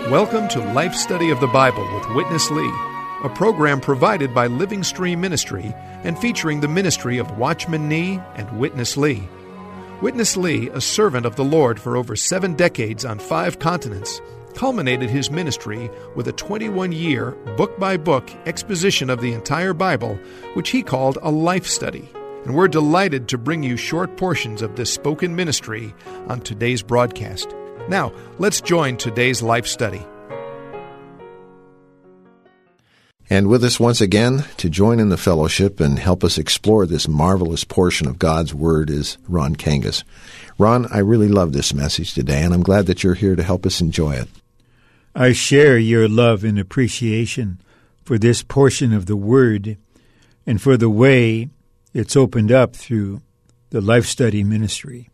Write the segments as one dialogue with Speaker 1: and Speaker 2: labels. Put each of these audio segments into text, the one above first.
Speaker 1: Welcome to Life Study of the Bible with Witness Lee, a program provided by Living Stream Ministry and featuring the ministry of Watchman Nee and Witness Lee. Witness Lee, a servant of the Lord for over 7 decades on 5 continents, culminated his ministry with a 21-year, book-by-book exposition of the entire Bible, which he called a life study. And we're delighted to bring you short portions of this spoken ministry on today's broadcast. Now, let's join today's life study.
Speaker 2: And with us once again to join in the fellowship and help us explore this marvelous portion of God's Word is Ron Kangas. Ron, I really love this message today, and I'm glad that you're here to help us enjoy it.
Speaker 3: I share your love and appreciation for this portion of the Word and for the way it's opened up through the Life Study Ministry.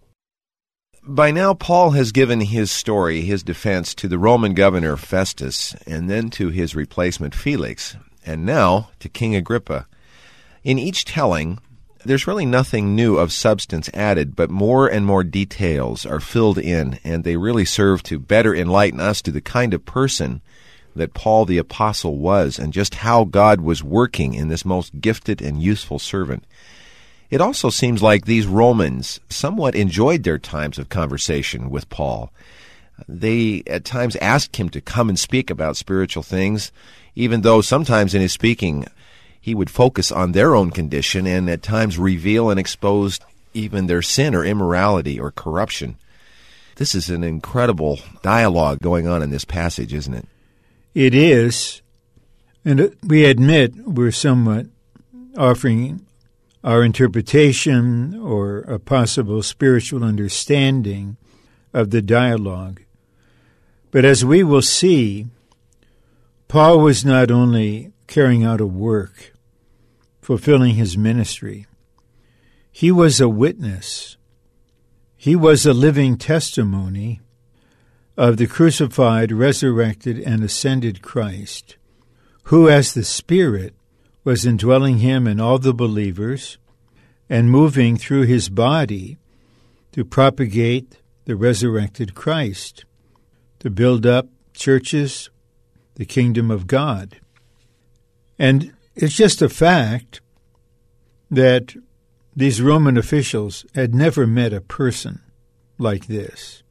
Speaker 4: By now, Paul has given his story, his defense, to the Roman governor Festus, and then to his replacement Felix, and now to King Agrippa. In each telling, there's really nothing new of substance added, but more and more details are filled in, and they really serve to better enlighten us to the kind of person that Paul the Apostle was, and just how God was working in this most gifted and useful servant. It also seems like these Romans somewhat enjoyed their times of conversation with Paul. They at times asked him to come and speak about spiritual things, even though sometimes in his speaking he would focus on their own condition and at times reveal and expose even their sin or immorality or corruption. This is an incredible dialogue going on in this passage, isn't it?
Speaker 3: It is, and we admit we're somewhat offering our interpretation or a possible spiritual understanding of the dialogue. But as we will see, Paul was not only carrying out a work, fulfilling his ministry, he was a witness. He was a living testimony of the crucified, resurrected, and ascended Christ, who as the Spirit was indwelling him and all the believers and moving through his body to propagate the resurrected Christ, to build up churches, the kingdom of God. And it's just a fact that these Roman officials had never met a person like this.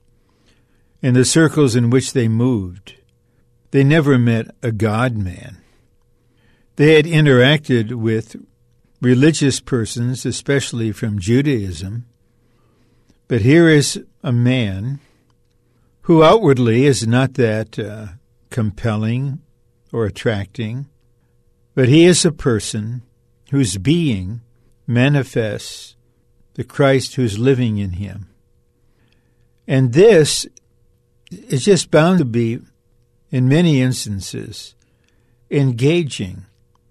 Speaker 3: In the circles in which they moved, they never met a God-man. They had interacted with religious persons, especially from Judaism, but here is a man who outwardly is not that compelling or attracting, but he is a person whose being manifests the Christ who's living in him. And this is just bound to be, in many instances, engaging.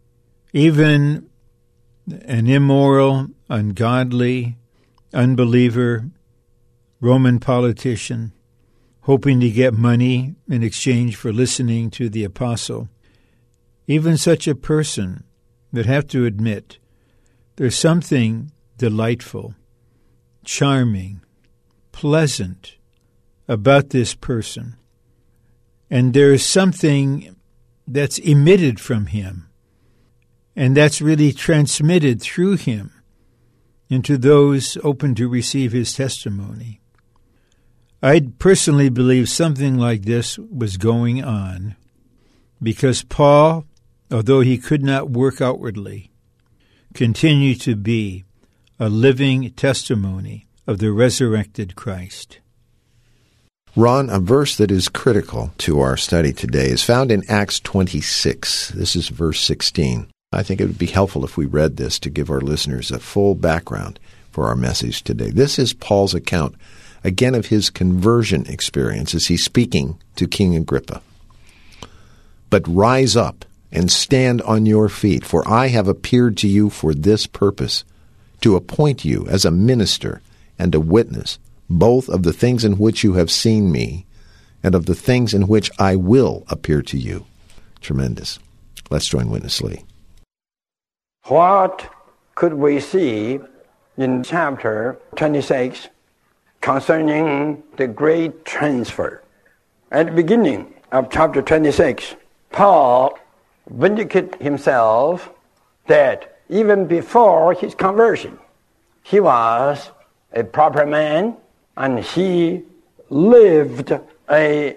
Speaker 3: Even an immoral, ungodly, unbeliever Roman politician hoping to get money in exchange for listening to the apostle, even such a person would have to admit there's something delightful, charming, pleasant about this person. And there's something that's emitted from him, and that's really transmitted through him into those open to receive his testimony. I personally believe something like this was going on because Paul, although he could not work outwardly, continued to be a living testimony of the resurrected Christ.
Speaker 2: Ron, a verse that is critical to our study today is found in Acts 26. This is verse 16. I think it would be helpful if we read this to give our listeners a full background for our message today. This is Paul's account, again, of his conversion experience as he's speaking to King Agrippa. But rise up and stand on your feet, for I have appeared to you for this purpose, to appoint you as a minister and a witness, both of the things in which you have seen me and of the things in which I will appear to you. Tremendous. Let's join Witness Lee.
Speaker 5: What could we see in chapter 26 concerning the great transfer? At the beginning, of chapter 26, Paul vindicated himself that even before his conversion, he was a proper man, and he lived a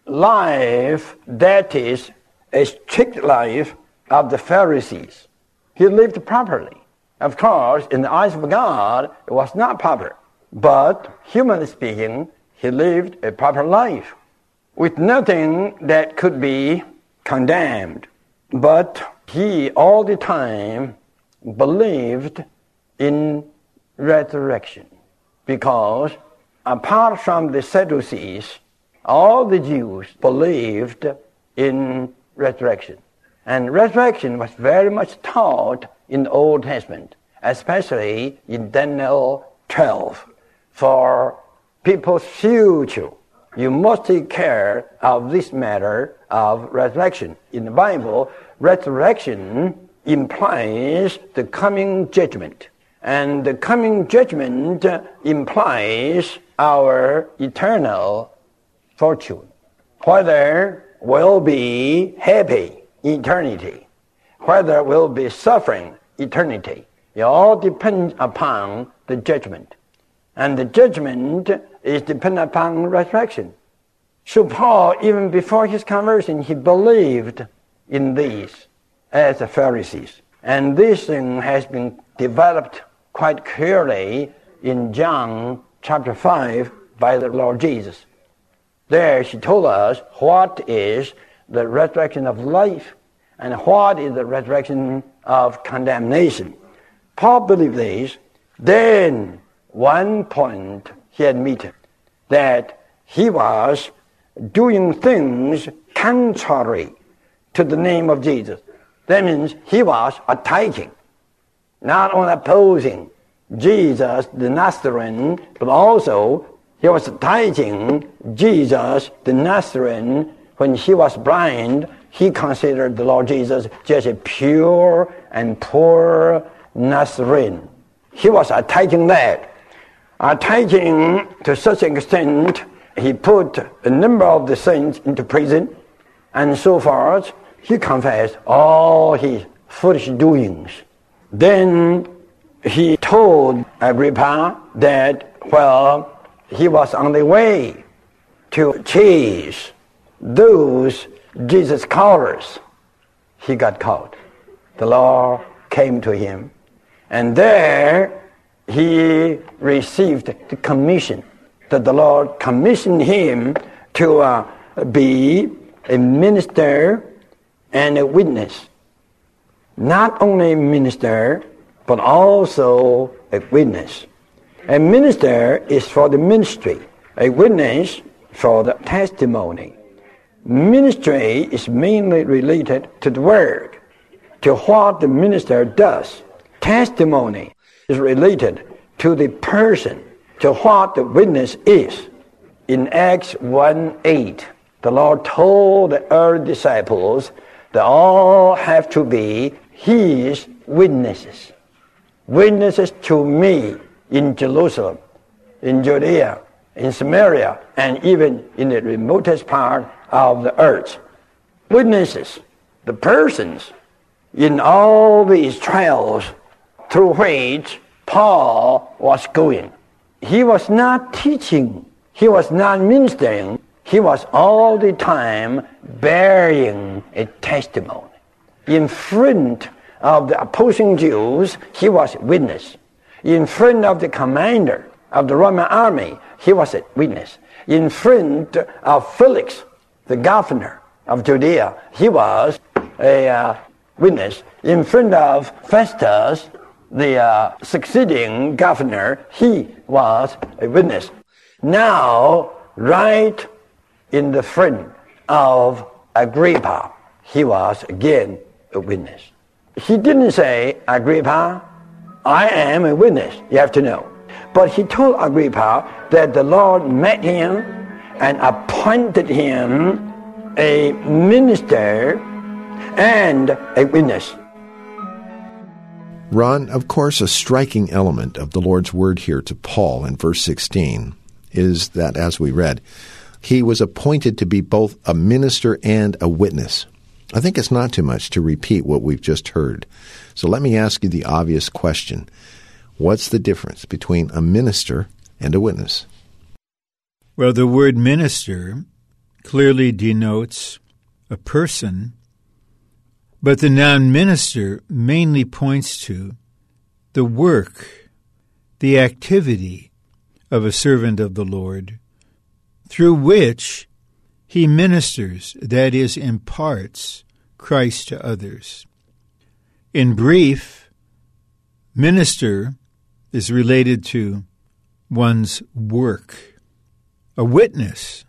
Speaker 5: life that is a strict life of the Pharisees. He lived properly. Of course, in the eyes of God, it was not proper. But, humanly speaking, he lived a proper life with nothing that could be condemned. But he all the time believed in resurrection, because apart from the Sadducees, all the Jews believed in resurrection. And resurrection was very much taught in the Old Testament, especially in Daniel 12. For people's future, you must take care of this matter of resurrection. In the Bible, resurrection implies the coming judgment. And the coming judgment implies our eternal fortune. Whether we'll be happy eternity, whether we'll be suffering eternity, it all depends upon the judgment. And the judgment is dependent upon resurrection. So Paul, even before his conversion, he believed in these as the Pharisees. And this thing has been developed quite clearly in John chapter 5 by the Lord Jesus. There he told us what is the resurrection of life and what is the resurrection of condemnation. Paul believed this. Then one point he admitted that he was doing things contrary to the name of Jesus. That means he was attacking, not only opposing Jesus the Nazarene, but also he was attacking Jesus the Nazarene. When he was blind, he considered the Lord Jesus just a pure and poor Nazarene. He was attacking that. Attacking to such an extent, he put a number of the saints into prison, and so forth. He confessed all his foolish doings. Then he told Agrippa that, he was on the way to chase those Jesus callers. He got caught. The Lord came to him, and there he received the commission that the Lord commissioned him to be a minister and a witness. Not only a minister, but also a witness. A minister is for the ministry, a witness for the testimony. Ministry is mainly related to the word, to what the minister does. Testimony is related to the person, to what the witness is. In Acts 1:8, the Lord told the early disciples they all have to be His witnesses. Witnesses to me in Jerusalem, in Judea, in Samaria, and even in the remotest part of the earth. Witnesses, the persons in all these trials through which Paul was going. He was not teaching, he was not ministering, he was all the time bearing a testimony. In front of the opposing Jews, he was a witness. In front of the commander of the Roman army, he was a witness. In front of Felix, the governor of Judea, he was a witness. In front of Festus, the succeeding governor, he was a witness. Now, right in the front of Agrippa, he was again a witness. He didn't say, Agrippa, I am a witness, you have to know. But he told Agrippa that the Lord met him and appointed him a minister and a witness.
Speaker 2: Ron, of course, a striking element of the Lord's word here to Paul in verse 16 is that, as we read, he was appointed to be both a minister and a witness. I think it's not too much to repeat what we've just heard. So let me ask you the obvious question. What's the difference between a minister and a witness?
Speaker 3: Well, the word minister clearly denotes a person, but the noun minister mainly points to the work, the activity of a servant of the Lord, through which he ministers, that is, imparts Christ to others. In brief, minister is related to one's work. A witness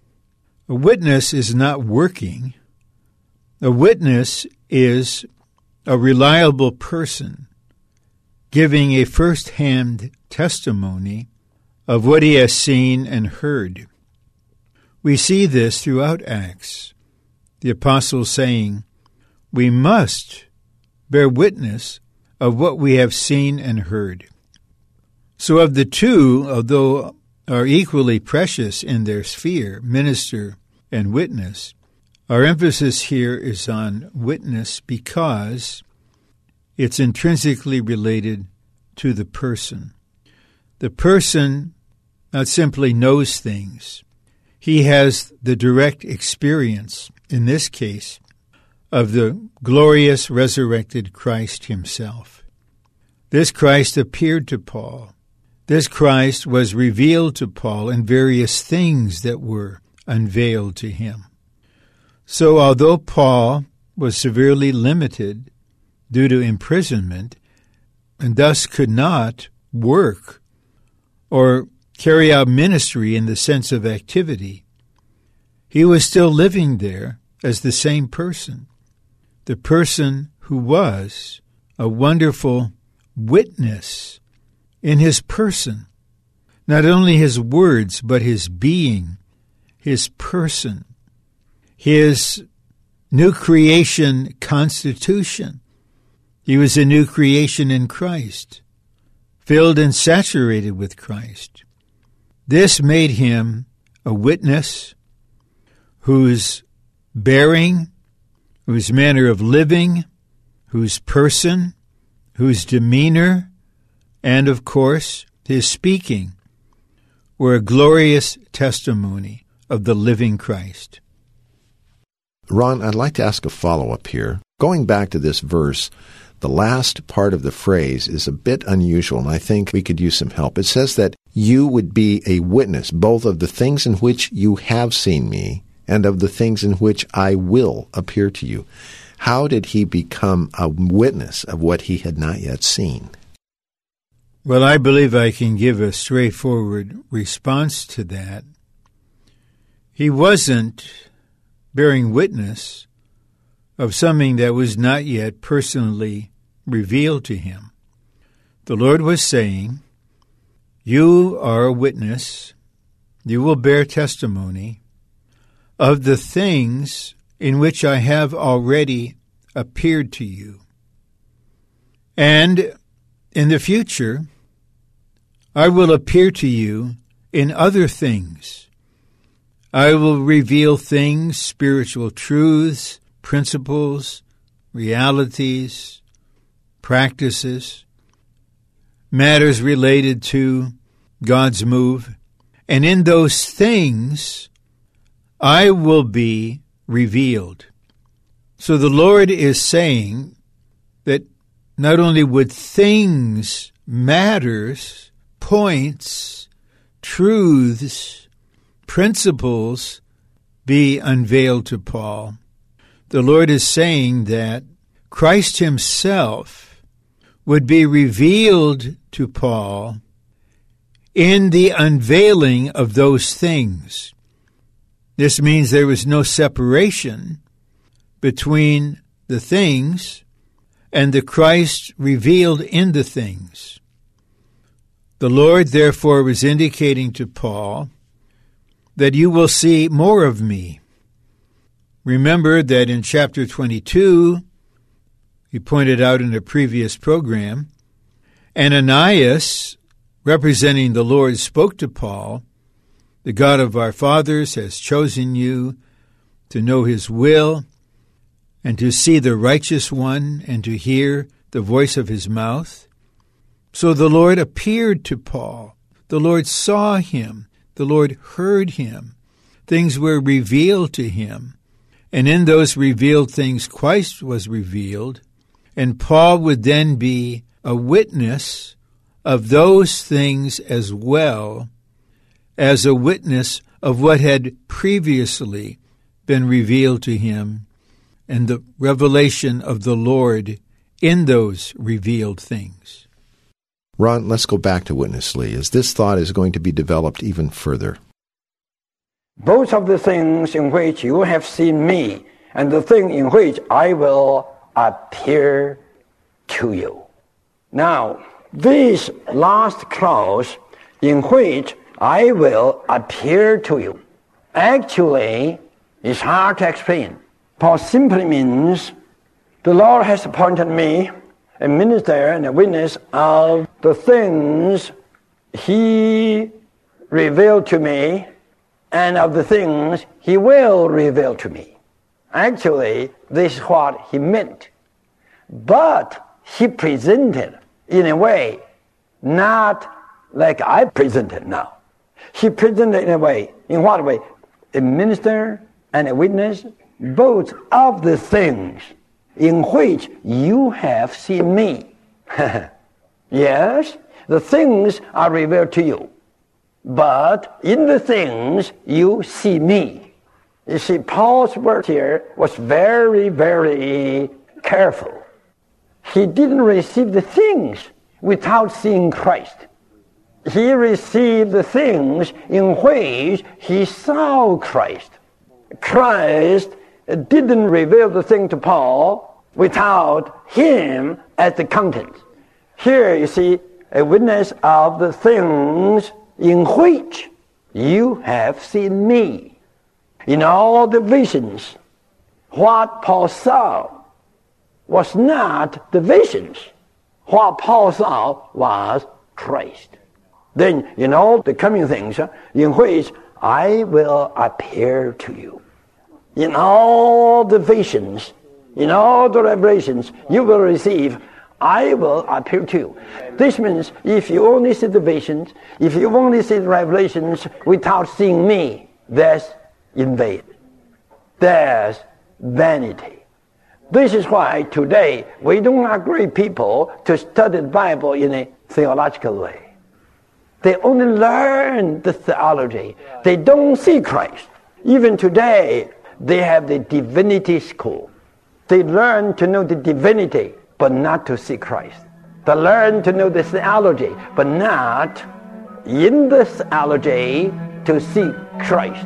Speaker 3: is not working. A witness is a reliable person giving a first-hand testimony of what he has seen and heard. We see this throughout Acts, the apostles saying, "We must bear witness of what we have seen and heard." So of the two, although are equally precious in their sphere, minister and witness, our emphasis here is on witness because it's intrinsically related to the person. The person not simply knows things. He has the direct experience, in this case, of the glorious resurrected Christ himself. This Christ appeared to Paul. This Christ was revealed to Paul in various things that were unveiled to him. So although Paul was severely limited due to imprisonment and thus could not work or carry out ministry in the sense of activity, he was still living there as the same person, the person who was a wonderful witness in his person, not only his words, but his being, his person, his new creation constitution. He was a new creation in Christ, filled and saturated with Christ. This made him a witness whose bearing, whose manner of living, whose person, whose demeanor, and, of course, his speaking were a glorious testimony of the living Christ.
Speaker 2: Ron, I'd like to ask a follow-up here. Going back to this verse, the last part of the phrase is a bit unusual, and I think we could use some help. It says that you would be a witness, both of the things in which you have seen me and of the things in which I will appear to you. How did he become a witness of what he had not yet seen?
Speaker 3: Well, I believe I can give a straightforward response to that. He wasn't bearing witness of something that was not yet personally revealed to him. The Lord was saying, you are a witness, you will bear testimony of the things in which I have already appeared to you. And in the future, I will appear to you in other things. I will reveal things, spiritual truths, principles, realities, practices, matters related to God's move. And in those things, I will be revealed. So the Lord is saying that not only would things, matters, points, truths, principles be unveiled to Paul, the Lord is saying that Christ himself would be revealed to Paul in the unveiling of those things. This means there was no separation between the things and the Christ revealed in the things. The Lord, therefore, was indicating to Paul that you will see more of me. Remember that in chapter 22, he pointed out in a previous program, Ananias, representing the Lord, spoke to Paul The God of our fathers has chosen you to know his will and to see the righteous one and to hear the voice of his mouth. So the Lord appeared to Paul. The Lord saw him. The Lord heard him. Things were revealed to him. And in those revealed things, Christ was revealed. And Paul would then be a witness of those things as well as a witness of what had previously been revealed to him and the revelation of the Lord in those revealed things.
Speaker 2: Ron, let's go back to Witness Lee, as this thought is going to be developed even further.
Speaker 5: Both of the things in which you have seen me and the thing in which I will appear to you. Now, this last clause, in which I will appear to you, actually is hard to explain. Paul simply means the Lord has appointed me a minister and a witness of the things he revealed to me and of the things he will reveal to me. Actually, this is what he meant. But he presented in a way not like I presented now. He presented in a way, in what way? A minister and a witness, both of the things in which you have seen me. Yes, the things are revealed to you, but in the things you see me. You see, Paul's word here was very, very careful. He didn't receive the things without seeing Christ. He received the things in which he saw Christ. Christ didn't reveal the thing to Paul without him as the content. Here you see a witness of the things in which you have seen me. In all the visions, what Paul saw was not the visions. What Paul saw was Christ. Then, in all the coming things in which I will appear to you. In all the visions, in all the revelations you will receive, I will appear to you. This means if you only see the visions, if you only see the revelations without seeing me, that's in vain. That's vanity. This is why today we don't agree people to study the Bible in a theological way. They only learn the theology. They don't see Christ. Even today, they have the divinity school. They learn to know the divinity, but not to see Christ. They learn to know the theology, but not in the theology to see Christ.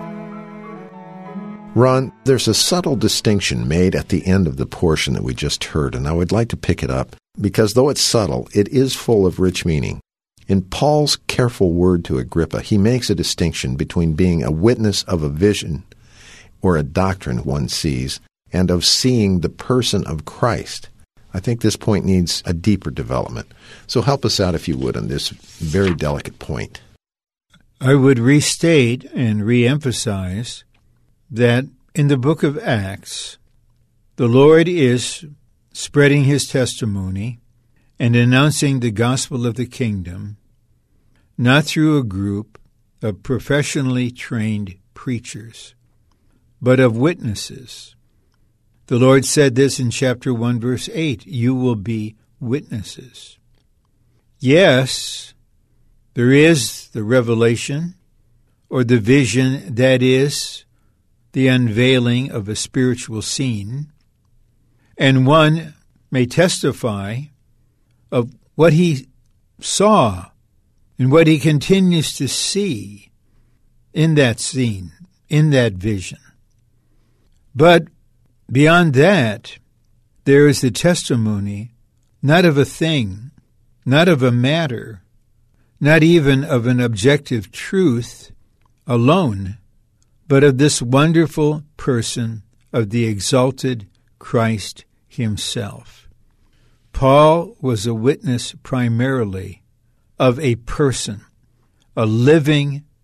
Speaker 2: Ron, there's a subtle distinction made at the end of the portion that we just heard, and I would like to pick it up, because though it's subtle, it is full of rich meaning. In Paul's careful word to Agrippa, he makes a distinction between being a witness of a vision or a doctrine one sees and of seeing the person of Christ. I think this point needs a deeper development. So help us out, if you would, on this very delicate point.
Speaker 3: I would restate and reemphasize that in the book of Acts, the Lord is spreading his testimony and announcing the gospel of the kingdom, not through a group of professionally trained preachers, but of witnesses. The Lord said this in chapter 1, verse 8, you will be witnesses. Yes, there is the revelation or the vision, that is, the unveiling of a spiritual scene, and one may testify of what he saw and what he continues to see in that scene, in that vision. But beyond that, there is the testimony not of a thing, not of a matter, not even of an objective truth alone, but of this wonderful person of the exalted Christ himself. Paul was a witness primarily of a person, a living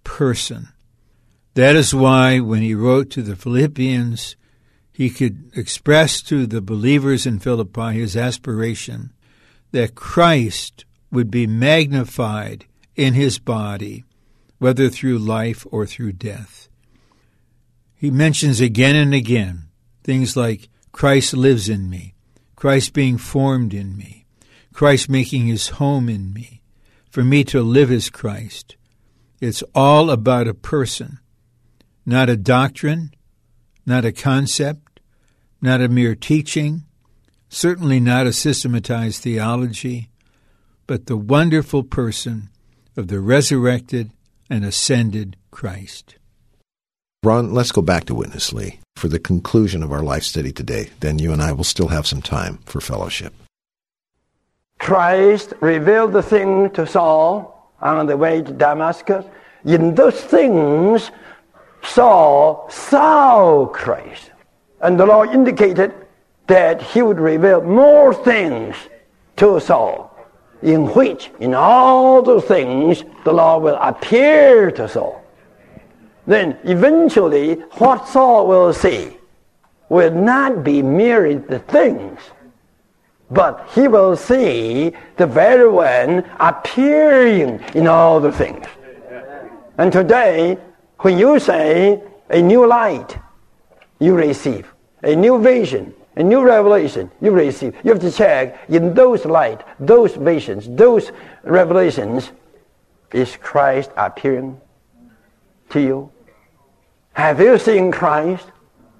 Speaker 3: person. That is why when he wrote to the Philippians, he could express to the believers in Philippi his aspiration that Christ would be magnified in his body, whether through life or through death. He mentions again and again things like Christ lives in me, Christ being formed in me, Christ making his home in me, for me to live as Christ. It's all about a person, not a doctrine, not a concept, not a mere teaching, certainly not a systematized theology, but the wonderful person of the resurrected and ascended Christ.
Speaker 2: Ron, let's go back to Witness Lee for the conclusion of our life study today. Then you and I will still have some time for fellowship.
Speaker 5: Christ revealed the thing to Saul on the way to Damascus. In those things, Saul saw Christ. And the Lord indicated that he would reveal more things to Saul, in which, in all those things, the Lord will appear to Saul. Then, eventually, what Saul will see will not be merely the things, but he will see the very one appearing in all the things. And today, when you say a new light, you receive. A new vision, a new revelation, you receive. You have to check in those light, those visions, those revelations, is Christ appearing to you? Have you seen Christ?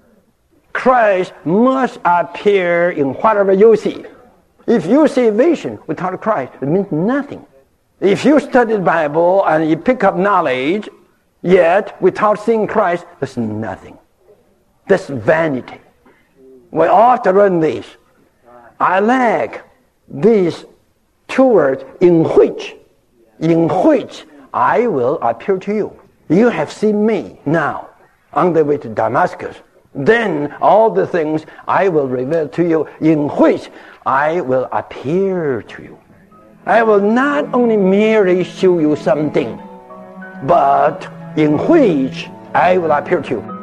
Speaker 5: Christ must appear in whatever you see. If you see vision without Christ, it means nothing. If you study the Bible and you pick up knowledge, yet without seeing Christ, there's nothing. That's vanity. We often run this. I lack these two words, in which I will appear to you. You have seen me now on the way to Damascus. Then all the things I will reveal to you, in which I will appear to you. I will not only merely show you something, but in which I will appear to you.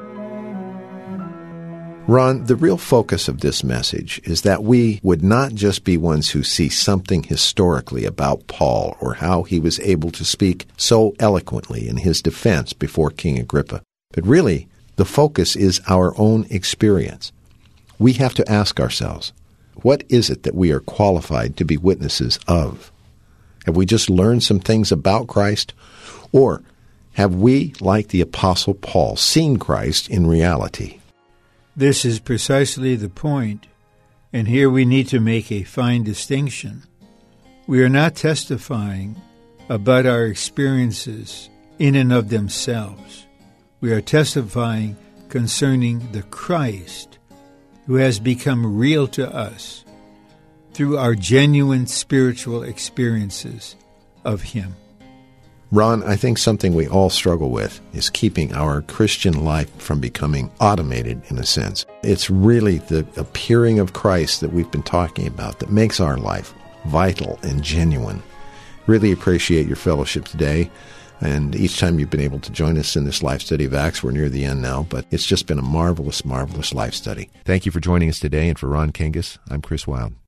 Speaker 2: Ron, the real focus of this message is that we would not just be ones who see something historically about Paul or how he was able to speak so eloquently in his defense before King Agrippa, but really the focus is our own experience. We have to ask ourselves, what is it that we are qualified to be witnesses of? Have we just learned some things about Christ? Or have we, like the Apostle Paul, seen Christ in reality?
Speaker 3: This is precisely the point, and here we need to make a fine distinction. We are not testifying about our experiences in and of themselves. We are testifying concerning the Christ who has become real to us through our genuine spiritual experiences of Him.
Speaker 2: Ron, I think something we all struggle with is keeping our Christian life from becoming automated in a sense. It's really the appearing of Christ that we've been talking about that makes our life vital and genuine. Really appreciate your fellowship today. And each time you've been able to join us in this life study of Acts, we're near the end now, but it's just been a marvelous, marvelous life study.
Speaker 4: Thank you for joining us today. And for Ron Kangas, I'm Chris Wilde.